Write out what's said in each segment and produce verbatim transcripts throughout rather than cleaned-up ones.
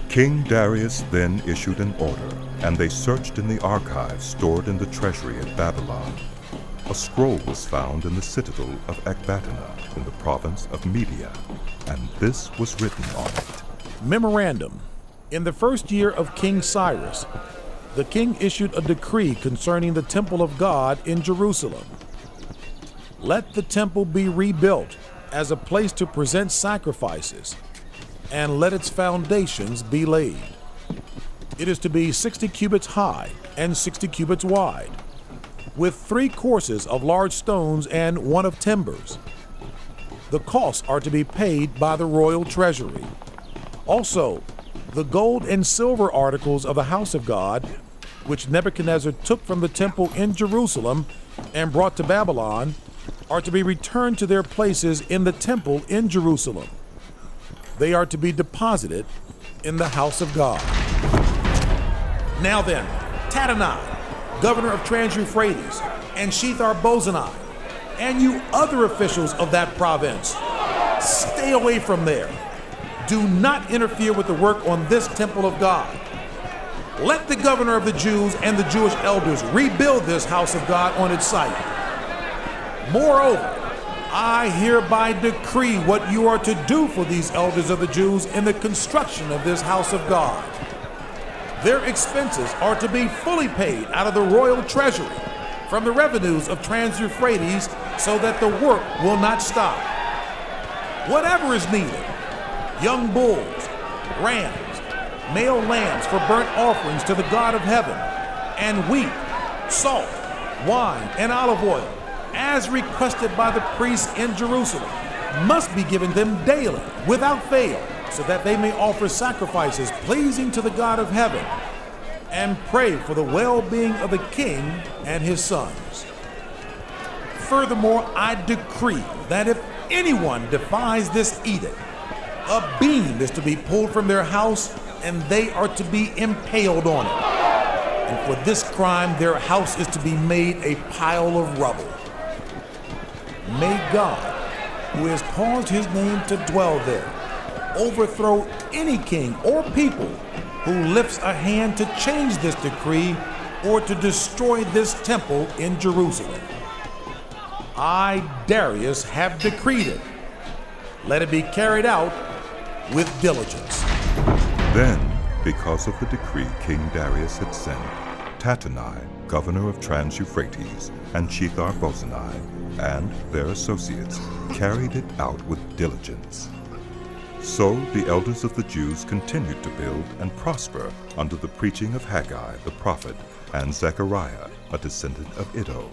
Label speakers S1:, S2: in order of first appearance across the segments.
S1: King Darius then issued an order, and they searched in the archives stored in the treasury at Babylon. A scroll was found in the citadel of Ecbatana in the province of Media, and this was written on it.
S2: Memorandum. In the first year of King Cyrus, the king issued a decree concerning the temple of God in Jerusalem. Let the temple be rebuilt as a place to present sacrifices, and let its foundations be laid. It is to be sixty cubits high and sixty cubits wide, with three courses of large stones and one of timbers. The costs are to be paid by the royal treasury. Also, the gold and silver articles of the house of God, which Nebuchadnezzar took from the temple in Jerusalem and brought to Babylon, are to be returned to their places in the temple in Jerusalem. They are to be deposited in the house of God. Now then, Tattenai, governor of Trans-Euphrates, and Shethar-Bozenai, and you other officials of that province, stay away from there. Do not interfere with the work on this temple of God. Let the governor of the Jews and the Jewish elders rebuild this house of God on its site. Moreover, I hereby decree what you are to do for these elders of the Jews in the construction of this house of God. Their expenses are to be fully paid out of the royal treasury from the revenues of Trans-Euphrates, so that the work will not stop. Whatever is needed, young bulls, rams, male lambs for burnt offerings to the God of heaven, and wheat, salt, wine, and olive oil, as requested by the priests in Jerusalem, must be given them daily, without fail, so that they may offer sacrifices pleasing to the God of heaven, and pray for the well-being of the king and his sons. Furthermore, I decree that if anyone defies this edict, a beam is to be pulled from their house, and they are to be impaled on it. And for this crime, their house is to be made a pile of rubble. May God, who has caused his name to dwell there, overthrow any king or people who lifts a hand to change this decree or to destroy this temple in Jerusalem. I, Darius, have decreed it. Let it be carried out with diligence.
S1: Then, because of the decree King Darius had sent, Tattenai, governor of Trans-Euphrates, and Shethar-Bozenai, and their associates, carried it out with diligence. So the elders of the Jews continued to build and prosper under the preaching of Haggai the prophet and Zechariah, a descendant of Iddo.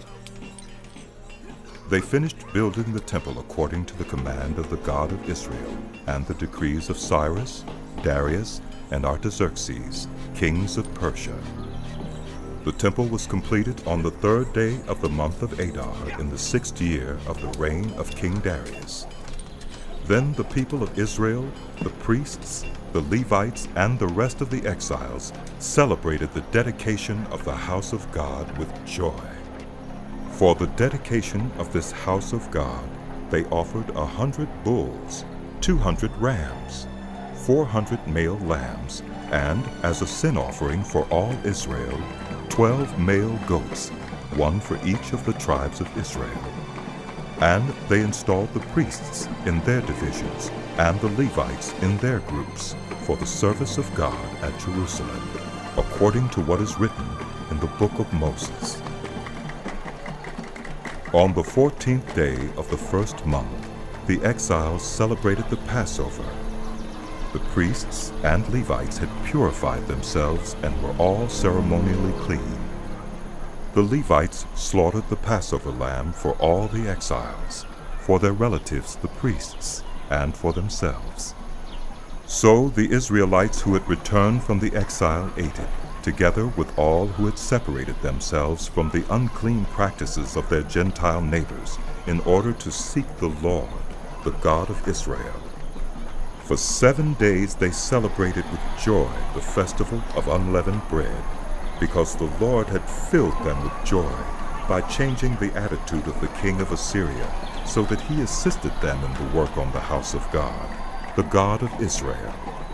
S1: They finished building the temple according to the command of the God of Israel and the decrees of Cyrus, Darius, and Artaxerxes, kings of Persia. The temple was completed on the third day of the month of Adar in the sixth year of the reign of King Darius. Then the people of Israel, the priests, the Levites, and the rest of the exiles celebrated the dedication of the house of God with joy. For the dedication of this house of God, they offered a hundred bulls, two hundred rams, four hundred male lambs, and as a sin offering for all Israel, twelve male goats, one for each of the tribes of Israel. And they installed the priests in their divisions and the Levites in their groups for the service of God at Jerusalem, according to what is written in the book of Moses. On the fourteenth day of the first month, the exiles celebrated the Passover. The priests and Levites had purified themselves and were all ceremonially clean. The Levites slaughtered the Passover lamb for all the exiles, for their relatives the priests, and for themselves. So the Israelites who had returned from the exile ate it, together with all who had separated themselves from the unclean practices of their Gentile neighbors, in order to seek the Lord, the God of Israel. For seven days they celebrated with joy the festival of unleavened bread, because the Lord had filled them with joy by changing the attitude of the king of Assyria, so that he assisted them in the work on the house of God, the God of Israel.